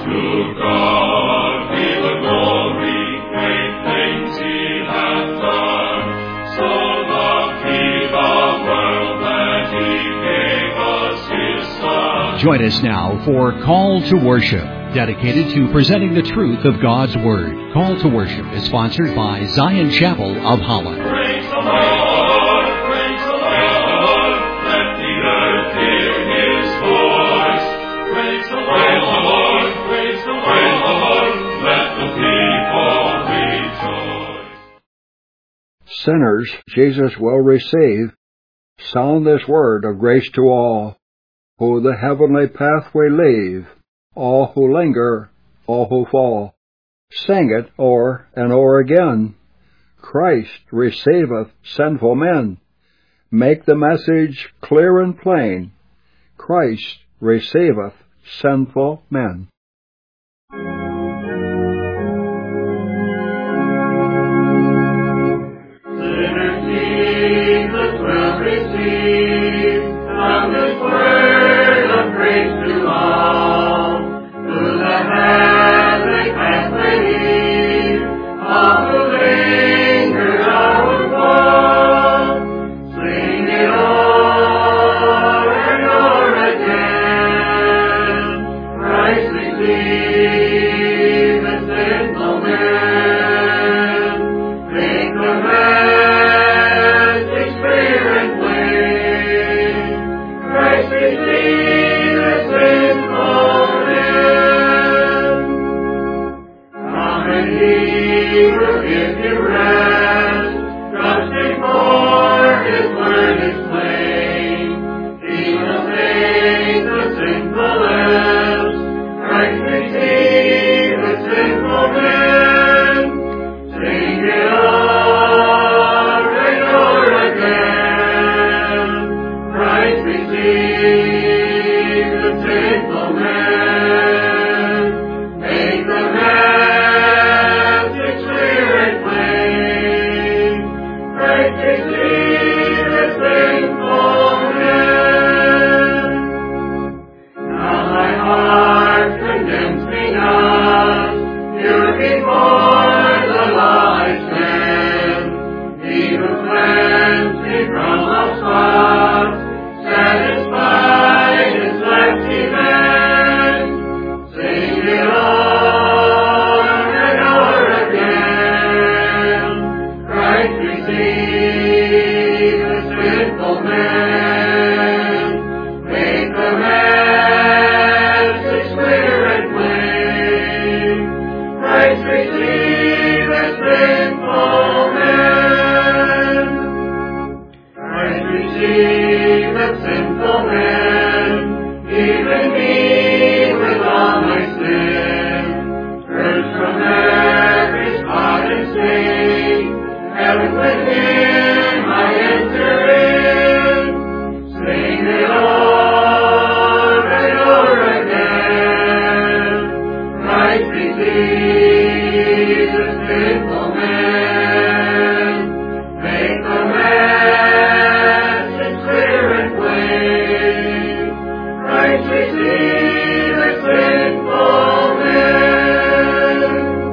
To God be the glory, great things He hath done. So loved He the world that He gave us His Son. Join us now for Call to Worship, dedicated to presenting the truth of God's Word. Call to Worship is sponsored by Zion Chapel of Holland. Praise the Lord, praise the Lord, let the earth hear His voice. Praise the Lord, praise the Lord, let the people rejoice. Sinners Jesus will receive. Sound this word of grace to all who the heavenly pathway leave, all who linger, all who fall. Sing it o'er and o'er again. Christ receiveth sinful men. Make the message clear and plain. Christ receiveth sinful men. Sinners Jesus will receive from His word of grace to all who the heavenly pathway leave, all who linger, all who fall. Sing it o'er and o'er again. Christ receive the sinful man. Make the message clear and plain. Christ receive the sinful man. Come and He will give you rest. Trusting for His word is plain. He will take the sinful lips. Christ receive the sinful man. Sing it o'er and o'er again. Christ receive the sinful man. Make the message clear and plain. Christ receive the sinful man. Now my heart condemns me not. Pure before the law I stand. He who cleansed me from all spots, satisfied His last demand. Sing it o'er and o'er again. Christ receive the sinful man. Make the message clear and plain. Christ receive the sinful man. Christ receive the sinful man. Even me with all my sin. Purged from every spot and stain. Heaven with Him I enter in. Sing it o'er and o'er again. Christ receive the sinful man. Make the message clear and plain. Christ receive the sinful man.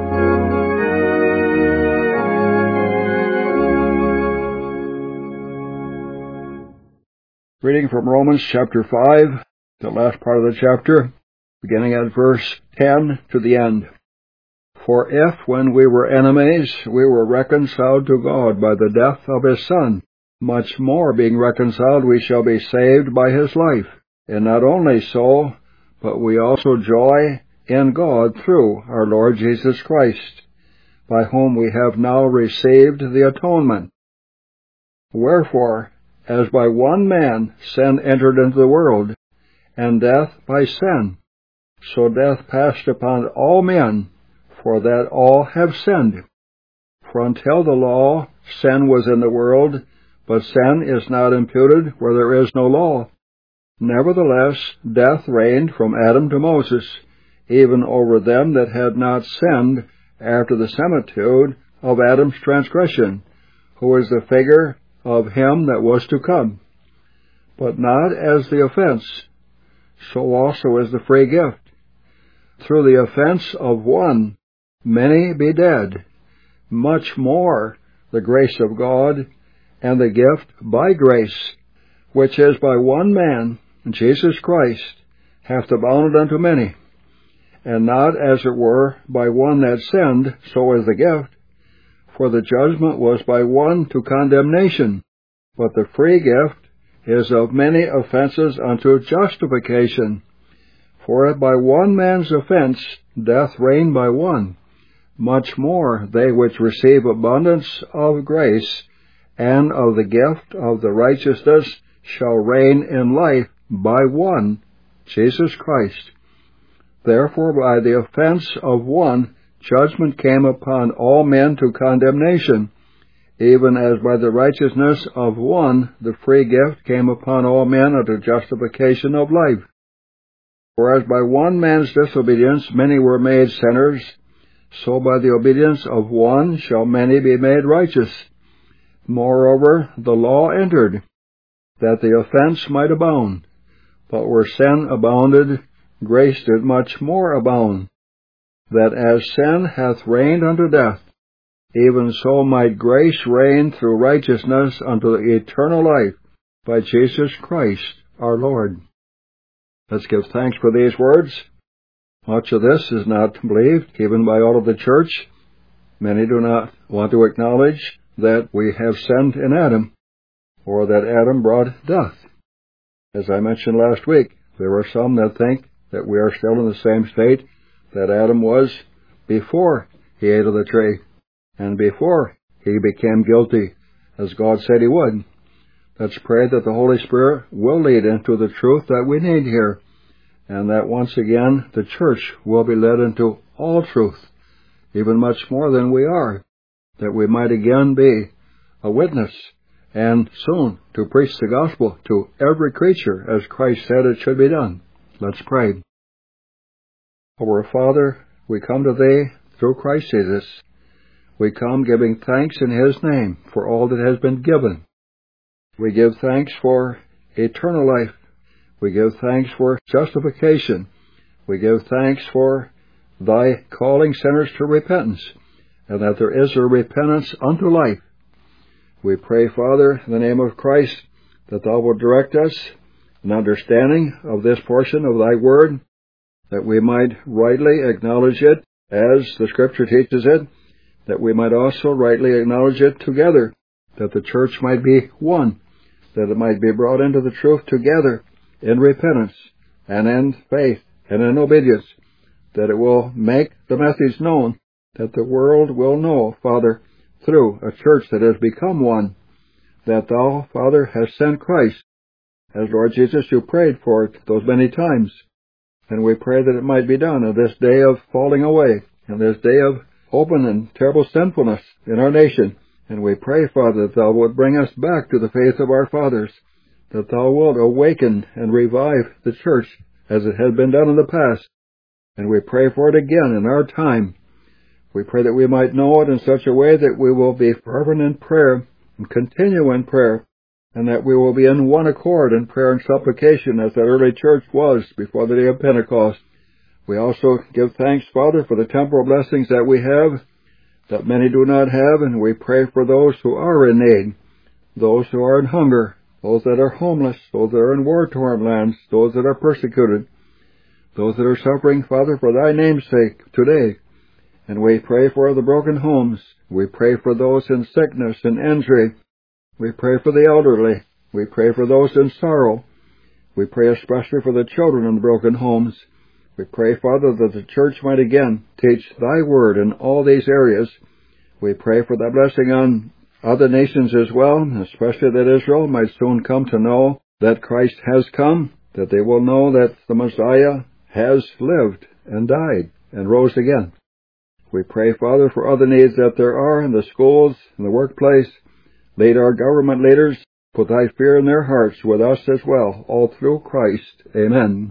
Reading from Romans chapter 5, the last part of the chapter, beginning at verse 10 to the end. For if, when we were enemies, we were reconciled to God by the death of His Son, much more being reconciled we shall be saved by His life. And not only so, but we also joy in God through our Lord Jesus Christ, by whom we have now received the atonement. Wherefore, as by one man sin entered into the world, and death by sin, so death passed upon all men, for that all have sinned. For until the law, sin was in the world, but sin is not imputed where there is no law. Nevertheless, death reigned from Adam to Moses, even over them that had not sinned after the similitude of Adam's transgression, who is the figure of him that was to come. But not as the offense, so also is the free gift. through the offense of one many be dead, much more the grace of God and the gift by grace, which is by one man, Jesus Christ, hath abounded unto many. And not as it were by one that sinned, so is the gift. For the judgment was by one to condemnation, but the free gift is of many offenses unto justification. For if by one man's offense death reigned by one, much more they which receive abundance of grace and of the gift of the righteousness shall reign in life by one, Jesus Christ. Therefore by the offense of one judgment came upon all men to condemnation, even as by the righteousness of one the free gift came upon all men unto justification of life. For as by one man's disobedience many were made sinners, so by the obedience of one shall many be made righteous. Moreover, the law entered, that the offense might abound. But where sin abounded, grace did much more abound, that as sin hath reigned unto death, even so might grace reign through righteousness unto the eternal life by Jesus Christ our Lord. Let's give thanks for these words. Much of this is not believed, even by all of the church. Many do not want to acknowledge that we have sinned in Adam, or that Adam brought death. As I mentioned last week, there are some that think that we are still in the same state that Adam was before he ate of the tree, and before he became guilty, as God said he would. Let's pray that the Holy Spirit will lead into the truth that we need here, and that once again the church will be led into all truth, even much more than we are, that we might again be a witness, and soon to preach the gospel to every creature, as Christ said it should be done. Let's pray. Our Father, we come to Thee through Christ Jesus. We come giving thanks in His name for all that has been given. We give thanks for eternal life. We give thanks for justification. We give thanks for Thy calling sinners to repentance, and that there is a repentance unto life. We pray, Father, in the name of Christ, that Thou wilt direct us in understanding of this portion of Thy Word, that we might rightly acknowledge it as the Scripture teaches it, that we might also rightly acknowledge it together, that the church might be one, that it might be brought into the truth together in repentance and in faith and in obedience, that it will make the message known, that the world will know, Father, through a church that has become one, that Thou, Father, hast sent Christ, as Lord Jesus you prayed for it those many times. And we pray that it might be done in this day of falling away, in this day of open and terrible sinfulness in our nation. And we pray, Father, that Thou wilt bring us back to the faith of our fathers, that Thou wilt awaken and revive the church as it has been done in the past. And we pray for it again in our time. We pray that we might know it in such a way that we will be fervent in prayer and continue in prayer, and that we will be in one accord in prayer and supplication as that early church was before the day of Pentecost. We also give thanks, Father, for the temporal blessings that we have, that many do not have, and we pray for those who are in need, those who are in hunger, those that are homeless, those that are in war-torn lands, those that are persecuted, those that are suffering, Father, for Thy name's sake today. And we pray for the broken homes. We pray for those in sickness and injury. We pray for the elderly. We pray for those in sorrow. We pray especially for the children in the broken homes. We pray, Father, that the church might again teach Thy word in all these areas. We pray for Thy blessing on other nations as well, especially that Israel might soon come to know that Christ has come, that they will know that the Messiah has lived and died and rose again. We pray, Father, for other needs that there are in the schools, in the workplace. Lead our government leaders. Put Thy fear in their hearts with us as well, all through Christ. Amen.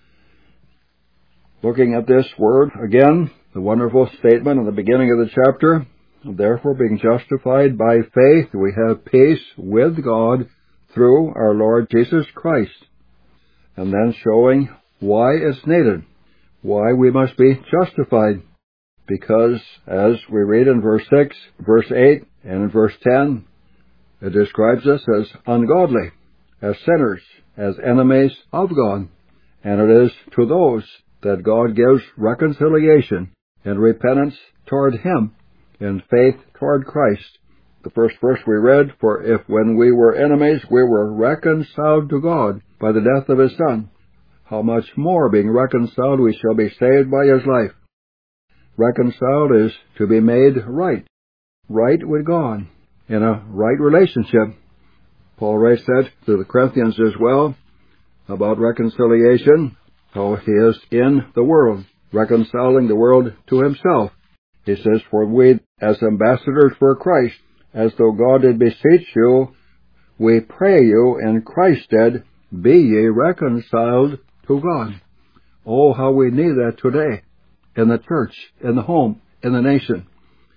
Looking at this word again, the wonderful statement in the beginning of the chapter, therefore being justified by faith, we have peace with God through our Lord Jesus Christ. And then showing why it's needed. why we must be justified. Because, as we read in verse 6, verse 8, and in verse 10, it describes us as ungodly, as sinners, as enemies of God. And it is to those that God gives reconciliation and repentance toward Him, and faith toward Christ. The first verse we read, for if when we were enemies we were reconciled to God by the death of His Son, how much more being reconciled we shall be saved by His life. Reconciled is to be made right with God, in a right relationship. Paul writes that to the Corinthians as well about reconciliation, how he is in the world, reconciling the world to himself. He says, for we as ambassadors for Christ, as though God did beseech you, we pray you in Christ's stead, be ye reconciled to God. Oh, how we need that today, in the church, in the home, in the nation.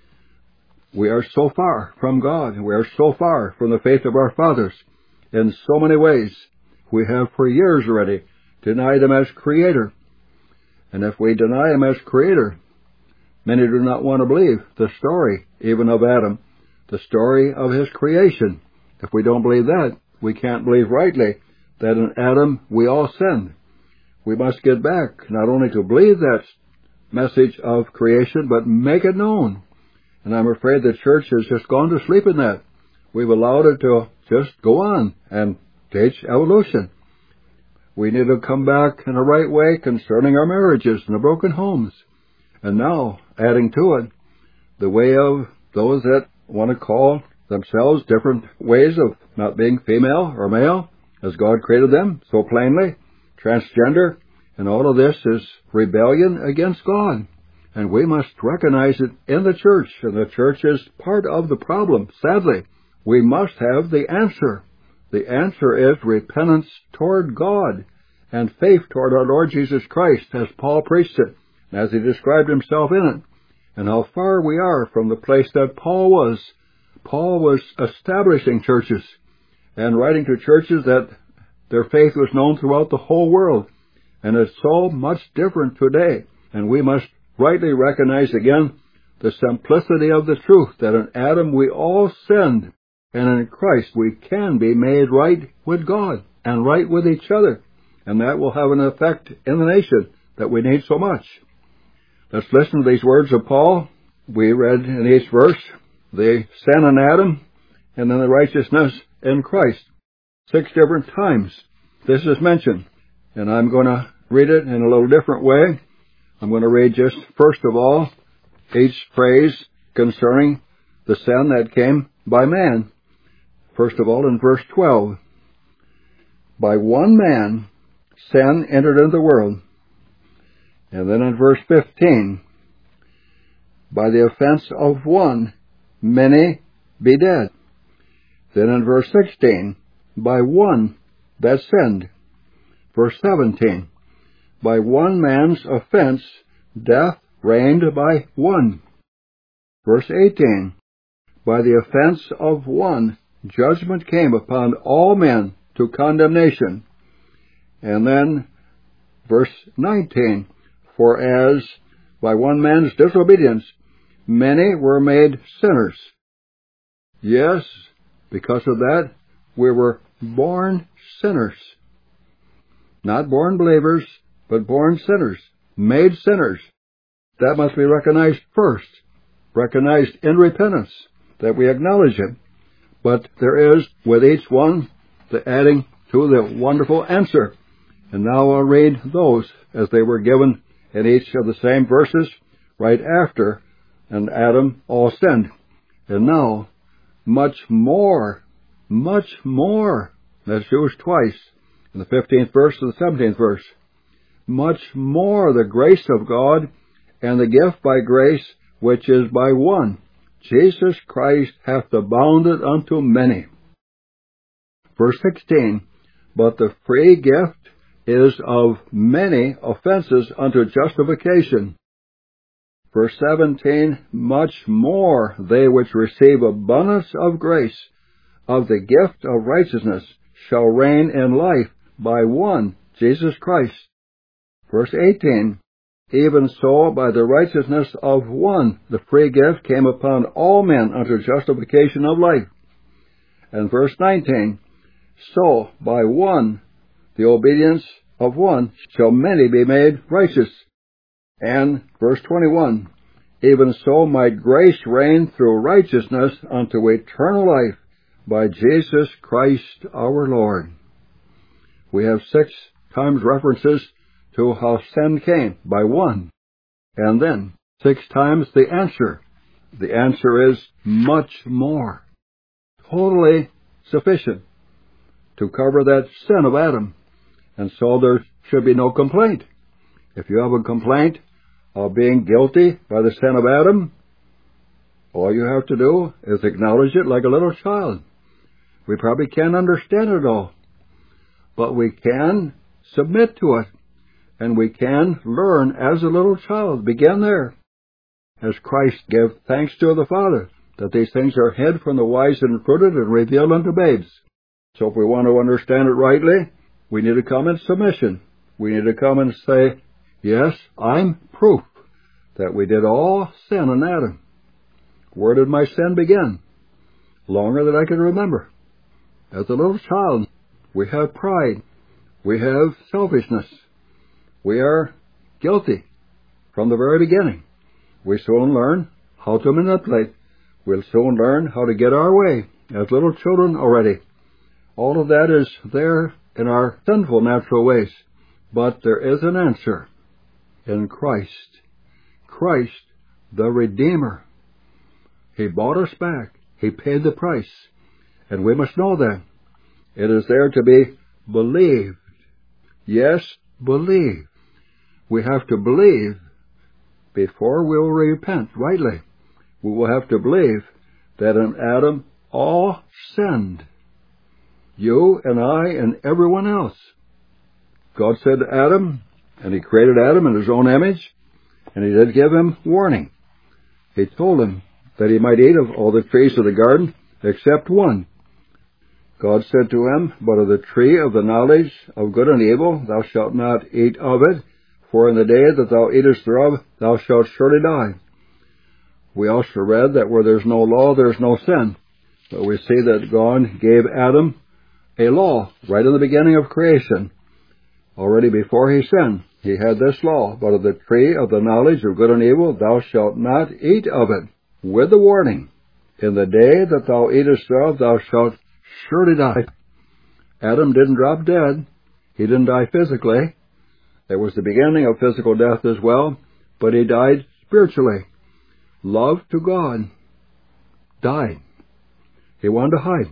We are so far from God. We are so far from the faith of our fathers in so many ways. We have for years already denied Him as Creator. And if we deny Him as Creator, many do not want to believe the story even of Adam, the story of his creation. If we don't believe that, we can't believe rightly that in Adam we all sinned. We must get back not only to believe that message of creation, but make it known. And I'm afraid the church has just gone to sleep in that. We've allowed it to just go on and teach evolution. We need to come back in a right way concerning our marriages and the broken homes. And now, adding to it, the way of those that want to call themselves different ways of not being female or male, as God created them so plainly, transgender, and all of this is rebellion against God. And we must recognize it in the church, and the church is part of the problem, sadly. We must have the answer. The answer is repentance toward God and faith toward our Lord Jesus Christ, as Paul preached it, as he described himself in it, and how far we are from the place that Paul was. Paul was establishing churches and writing to churches that their faith was known throughout the whole world. And it's so much different today. And we must rightly recognize again the simplicity of the truth that in Adam we all sinned, and in Christ we can be made right with God and right with each other. And that will have an effect in the nation that we need so much. Let's listen to these words of Paul. We read in each verse the sin in Adam and then the righteousness in Christ. 6 different times this is mentioned. And I'm going to read it in a little different way. I'm going to read just, first of all, each phrase concerning the sin that came by man. First of all, in verse 12, by one man sin entered into the world. And then in verse 15, by the offense of one, many be dead. Then in verse 16, by one that sinned. Verse 17, by one man's offense, death reigned by one. Verse 18, by the offense of one, judgment came upon all men to condemnation. And then verse 19, for as by one man's disobedience, many were made sinners. Yes, because of that, we were born sinners. Not born believers, but born sinners, made sinners. That must be recognized first, recognized in repentance, that we acknowledge it. But there is, with each one, the adding to the wonderful answer. And now I'll read those as they were given in each of the same verses right after, and Adam all sinned. And now, much more, that's used twice, in the 15th verse and the 17th verse. Much more the grace of God and the gift by grace, which is by one, Jesus Christ, hath abounded unto many. Verse 16, but the free gift is of many offenses unto justification. Verse 17, much more they which receive abundance of grace of the gift of righteousness shall reign in life by one, Jesus Christ. Verse 18, even so by the righteousness of one the free gift came upon all men unto justification of life. And verse 19, so by one, the obedience of one, shall many be made righteous. And verse 21, even so might grace reign through righteousness unto eternal life by Jesus Christ our Lord. We have 6 times references to how sin came, by one. And then 6 times the answer. The answer is much more. Totally sufficient to cover that sin of Adam. And so there should be no complaint. If you have a complaint of being guilty by the sin of Adam, all you have to do is acknowledge it like a little child. We probably can't understand it all, but we can submit to it, and we can learn as a little child. Begin there. As Christ gave thanks to the Father, that these things are hid from the wise and prudent and revealed unto babes. So if we want to understand it rightly, we need to come in submission. We need to come and say, yes, I'm proof that we did all sin in Adam. Where did my sin begin? Longer than I can remember. As a little child, we have pride. We have selfishness. We are guilty from the very beginning. We soon learn how to manipulate. We'll soon learn how to get our way as little children already. All of that is there in our sinful natural ways. But there is an answer in Christ. Christ, the Redeemer. He bought us back. He paid the price. And we must know that. It is there to be believed. Yes, believe. We have to believe before we will repent rightly. We will have to believe that in Adam all sinned. You and I and everyone else. God said to Adam, and He created Adam in His own image, and He did give him warning. He told him that he might eat of all the trees of the garden except one. God said to him, but of the tree of the knowledge of good and evil thou shalt not eat of it, for in the day that thou eatest thereof thou shalt surely die. We also read that where there's no law, there's no sin. But we see that God gave Adam a law right in the beginning of creation. Already before he sinned, he had this law, but of the tree of the knowledge of good and evil thou shalt not eat of it, with the warning, in the day that thou eatest thereof thou shalt surely die. Adam didn't drop dead. He didn't die physically. There was the beginning of physical death as well, but he died spiritually. Love to God died. He wanted to hide.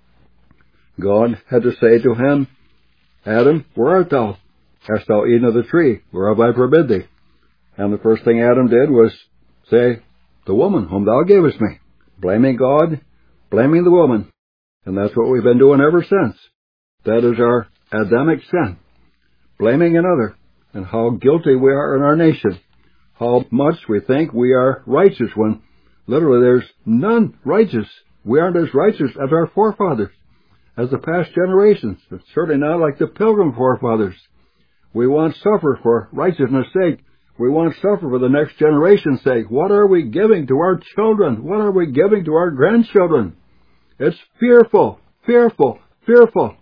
God had to say to him, Adam, where art thou? Hast thou eaten of the tree whereof I forbid thee? And the first thing Adam did was say, the woman whom thou gavest me. Blaming God, blaming the woman. And that's what we've been doing ever since. That is our Adamic sin. Blaming another, and how guilty we are in our nation. How much we think we are righteous when literally there's none righteous. We aren't as righteous as our forefathers, as the past generations. It's certainly not like the Pilgrim forefathers. We want suffer for righteousness' sake. We want suffer for the next generation's sake. What are we giving to our children? What are we giving to our grandchildren? It's fearful, fearful, fearful.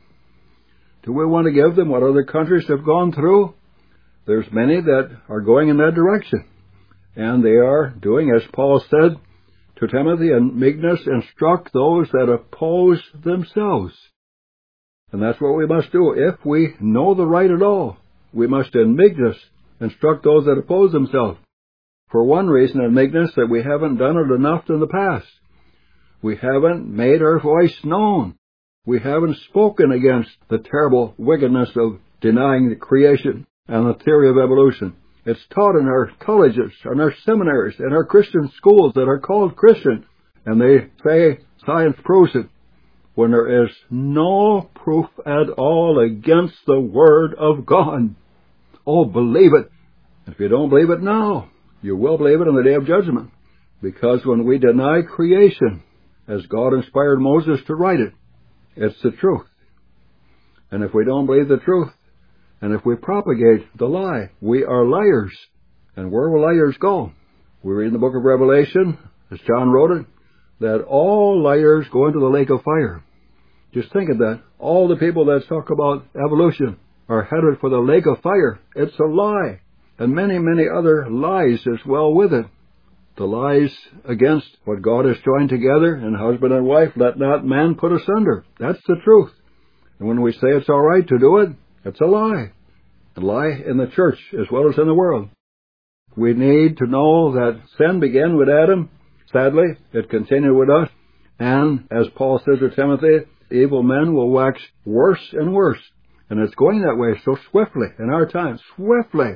Do we want to give them what other countries have gone through? There's many that are going in that direction. And they are doing, as Paul said to Timothy, in meekness instruct those that oppose themselves. And that's what we must do. If we know the right at all, we must in meekness instruct those that oppose themselves. For one reason, in meekness, that we haven't done it enough in the past. We haven't made our voice known. We haven't spoken against the terrible wickedness of denying the creation and the theory of evolution. It's taught in our colleges, in our seminaries, in our Christian schools that are called Christian, and they say science proves it, when there is no proof at all against the Word of God. Oh, believe it. If you don't believe it now, you will believe it on the day of judgment. Because when we deny creation, as God inspired Moses to write it, it's the truth. And if we don't believe the truth, And if we propagate the lie, we are liars. And where will liars go? We read in the book of Revelation, as John wrote it, that all liars go into the lake of fire. Just think of that. All the people that talk about evolution are headed for the lake of fire. It's a lie. And many, many other lies as well with it. The lies against what God has joined together, and husband and wife, let not man put asunder. That's the truth. And when we say it's all right to do it, it's a lie. A lie in the church as well as in the world. We need to know that sin began with Adam. Sadly, it continued with us. And as Paul says to Timothy, evil men will wax worse and worse. And it's going that way so swiftly in our time. Swiftly.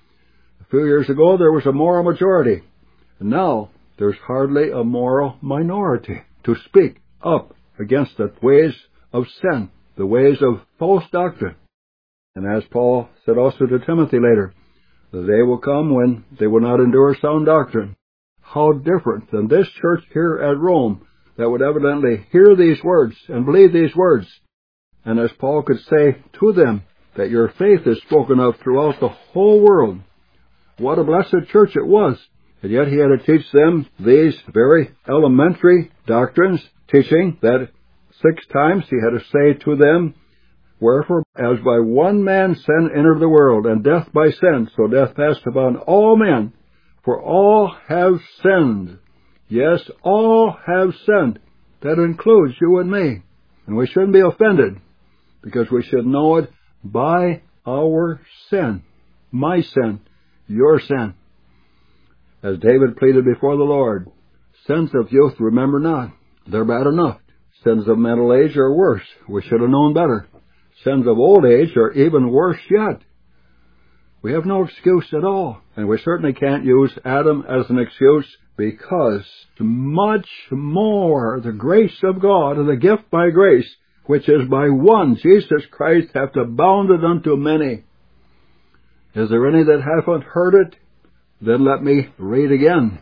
A few years ago, there was a moral majority. And now, there's hardly a moral minority to speak up against the ways of sin, the ways of false doctrine. And as Paul said also to Timothy later, the day will come when they will not endure sound doctrine. How different than this church here at Rome that would evidently hear these words and believe these words. And as Paul could say to them, that your faith is spoken of throughout the whole world. What a blessed church it was. And yet he had to teach them these very elementary doctrines, teaching that 6 times he had to say to them, wherefore, as by one man sin entered the world, and death by sin, so death passed upon all men, for all have sinned. Yes, all have sinned. That includes you and me. And we shouldn't be offended, because we should know it by our sin. My sin, your sin. As David pleaded before the Lord, sins of youth remember not. They're bad enough. Sins of middle age are worse. We should have known better. Sins of old age are even worse yet. We have no excuse at all. And we certainly can't use Adam as an excuse, because much more the grace of God and the gift by grace, which is by one, Jesus Christ, hath abounded unto many. Is there any that haven't heard it? Then let me read again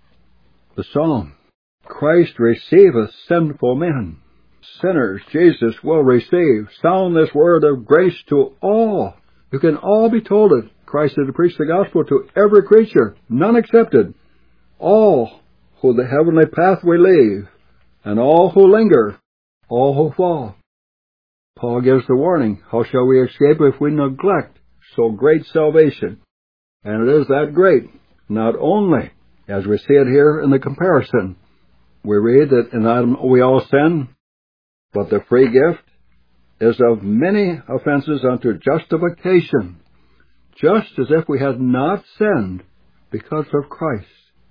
the psalm. Christ receiveth sinful men. Sinners Jesus will receive. Sound this word of grace to all. You can all be told it. Christ is to preach the gospel to every creature, none excepted. All who the heavenly pathway leave, and all who linger, all who fall. Paul gives the warning, how shall we escape if we neglect so great salvation? And it is that great, not only, as we see it here in the comparison. We read that in Adam we all sin, but the free gift is of many offenses unto justification, just as if we had not sinned because of Christ.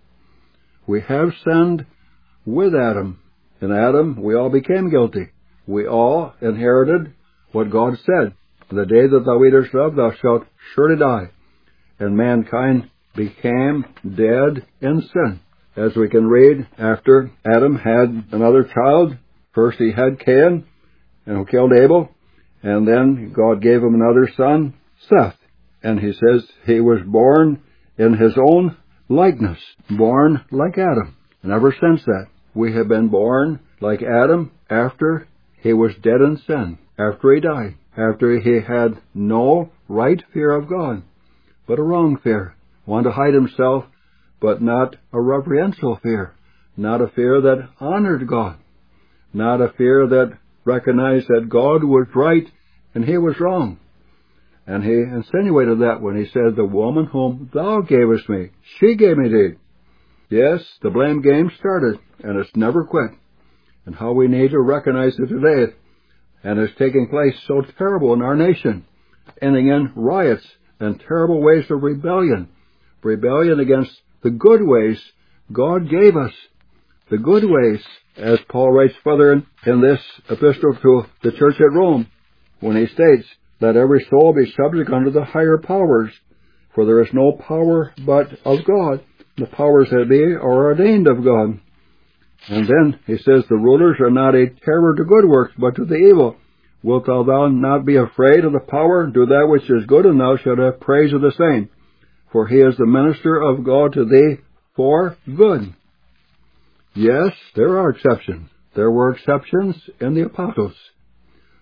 We have sinned with Adam. In Adam we all became guilty. We all inherited what God said. The day that thou eatest of, thou shalt surely die. And mankind became dead in sin. As we can read, after Adam had another child, first he had Cain, and who killed Abel, and then God gave him another son, Seth. And he says he was born in his own likeness, born like Adam. And ever since that, we have been born like Adam after he was dead in sin, after he died, after he had no right fear of God, but a wrong fear. Wanted to hide himself, but not a reverential fear. Not a fear that honored God. Not a fear that recognized that God was right and he was wrong. And he insinuated that when he said, the woman whom thou gavest me, she gave me thee. Yes, the blame game started, and it's never quit. And how we need to recognize it today. And it's taking place so terrible in our nation, ending in riots and terrible ways of rebellion. Rebellion against the good ways God gave us. The good ways, as Paul writes further in this epistle to the church at Rome, when he states, let every soul be subject unto the higher powers, for there is no power but of God. The powers that be are ordained of God. And then he says, the rulers are not a terror to good works, but to the evil. Wilt thou not be afraid of the power? Do that which is good, and thou shalt have praise of the same. For he is the minister of God to thee for good. Yes, there are exceptions. There were exceptions in the apostles.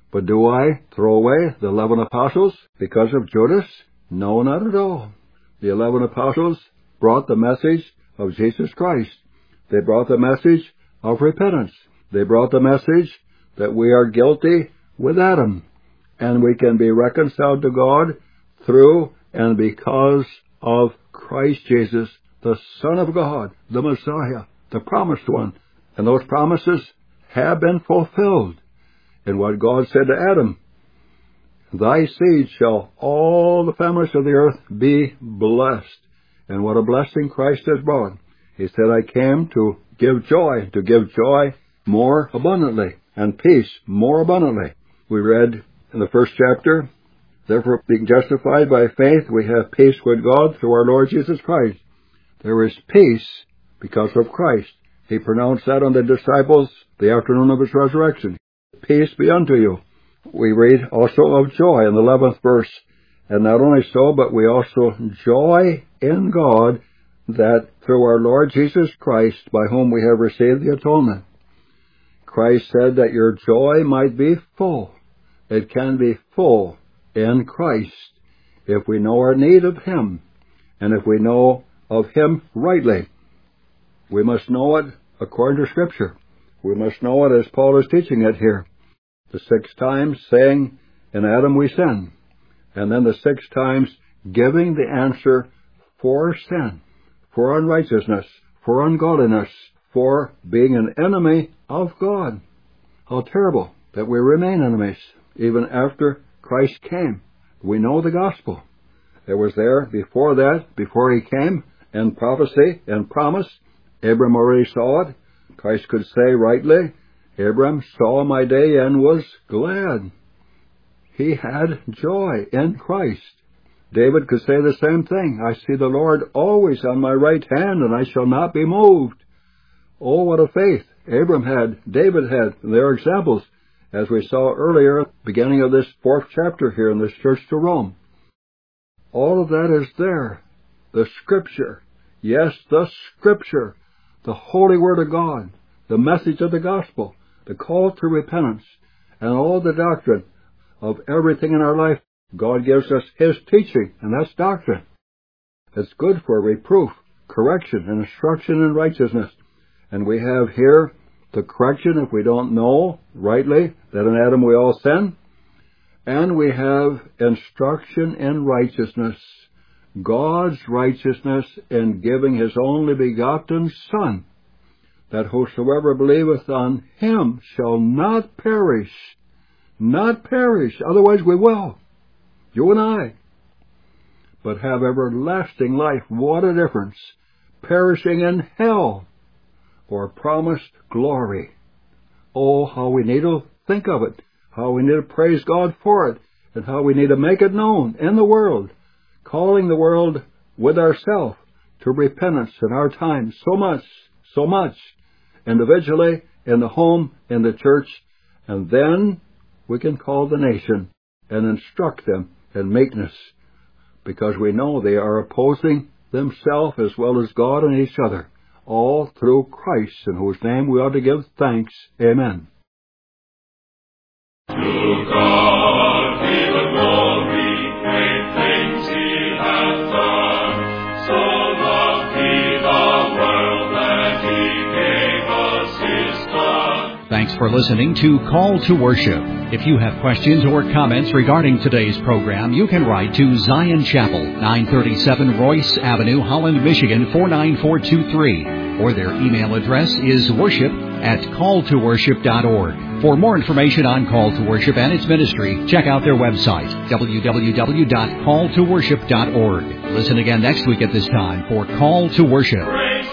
But do I throw away the 11 apostles because of Judas? No, not at all. The 11 apostles brought the message of Jesus Christ. They brought the message of repentance. They brought the message that we are guilty with Adam, and we can be reconciled to God through and because of Christ Jesus, the Son of God, the Messiah, the promised one. And those promises have been fulfilled in what God said to Adam. Thy seed shall all the families of the earth be blessed. And what a blessing Christ has brought. He said, I came to give joy more abundantly, and peace more abundantly. We read in the first chapter, therefore being justified by faith, we have peace with God through our Lord Jesus Christ. There is peace because of Christ. He pronounced that on the disciples the afternoon of his resurrection. Peace be unto you. We read also of joy in the 11th verse. And not only so, but we also joy in God that through our Lord Jesus Christ, by whom we have received the atonement. Christ said that your joy might be full. It can be full in Christ if we know our need of Him, and if we know of Him rightly. We must know it according to Scripture. We must know it as Paul is teaching it here. The 6 times saying, in Adam we sin. And then the 6 times giving the answer for sin, for unrighteousness, for ungodliness, for being an enemy of God. How terrible that we remain enemies even after Christ came. We know the gospel. It was there before that, before He came, in prophecy and promise. Abram already saw it. Christ could say rightly, Abram saw my day and was glad. He had joy in Christ. David could say the same thing. I see the Lord always on my right hand, and I shall not be moved. Oh, what a faith Abram had, David had. They're examples, as we saw earlier, beginning of this 4th chapter here in this church to Rome. All of that is there. The Scripture. Yes, the Scripture. The Holy Word of God. The message of the gospel. The call to repentance. And all the doctrine of everything in our life. God gives us His teaching, and that's doctrine. It's good for reproof, correction, and instruction in righteousness. And we have here the correction if we don't know rightly that in Adam we all sin. And we have instruction in righteousness. God's righteousness in giving His only begotten Son, that whosoever believeth on Him shall not perish. Not perish, otherwise we will. You and I. But have everlasting life. What a difference. Perishing in hell for promised glory. Oh, how we need to think of it. How we need to praise God for it. And how we need to make it known in the world. Calling the world with ourselves to repentance in our time. So much. Individually, in the home, in the church. And then we can call the nation and instruct them in meekness, because we know they are opposing themselves as well as God and each other, all through Christ, in whose name we ought to give thanks. Amen. To God be the glory, great things He hath done. So loved He the world that He gave us His Son. Thanks for listening to Call to Worship. If you have questions or comments regarding today's program, you can write to Zion Chapel, 937 Royce Avenue, Holland, Michigan, 49423. Or their email address is worship@calltoworship.org. For more information on Call to Worship and its ministry, check out their website, www.calltoworship.org. Listen again next week at this time for Call to Worship.